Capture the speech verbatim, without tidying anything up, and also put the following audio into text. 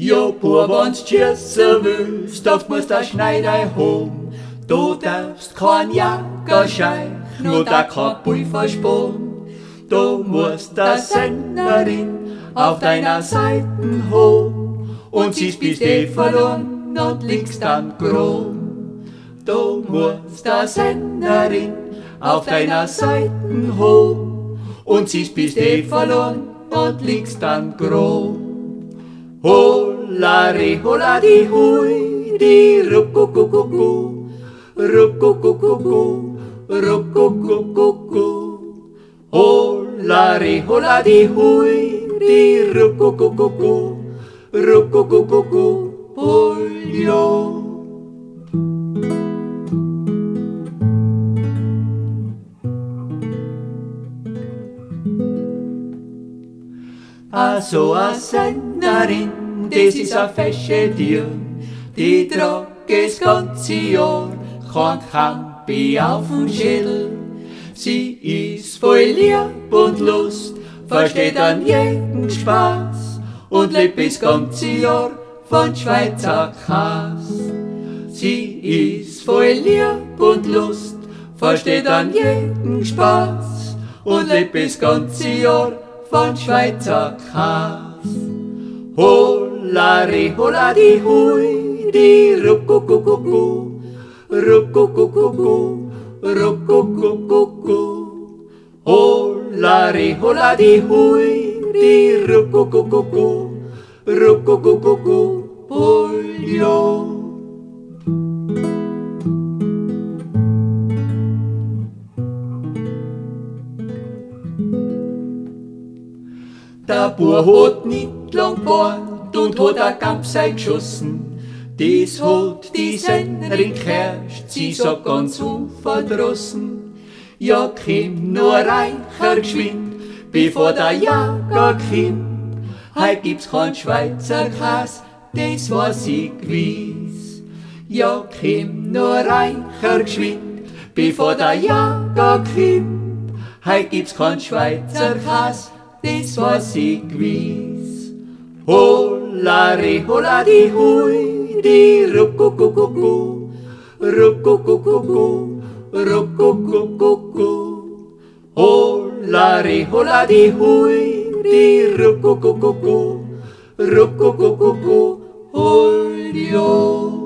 Jo, Bub, wenn's schiessen willst, oft musst du Schneider hom. Du darfst kein Jäger scheichen oder kein Bui versponnen. Du musst der Sennerin auf deiner Seite hom und siehst bis die verloren und liegst dann krumm. Du musst der Sennerin auf deiner Seite hom und siehst bis die verloren und liegst dann krumm. Hollari, holladi, hui, di ruckuckuckucku, ruckuckuckucku, ruckuckuckucku. Hollari, holladi, hui, di ruckuckuckucku, ruckuckuckucku, holjo. A so a Sennerin, das ist a fesche Dirn, die trag das ganze Jahr kein Kampi auf den Schädel. Sie ist voll Lieb und Lust, versteht an jeden Spaß und lebt das ganze Jahr von Schweizer Käs. Sie ist voll Lieb und Lust, versteht an jeden Spaß und lebt das ganze Jahr von Schweizer Käs. Hollari, holladi, hui, di ruckuckuckucku, ruckuckuckucku, ruckuckuckucku. Hollari, holladi, hui, di ruckuckuckucku, ruckuckuckucku, holjo. Der Bub hat nicht lang gewarnt und hat a Kampfsei geschossen. Das hat die Sennerin gehört, sie sagt ganz unverdrossen. Ja, komm nur reicher geschwind, bevor der Jäger kommt. Heut gibt's kein Schweizer Käs, das weiß ich gewiss. Ja, komm nur reicher geschwind, bevor der Jäger kommt. Heut gibt's kein Schweizer Käs, das weiß ich gewiss. Hollari, holladi, hui, di ruckuckuckucku, ruckuckuckucku, ruckuckuckucku. Hollari, holladi, hui, di ruckuckuckucku, ruckuckuckucku, holjo.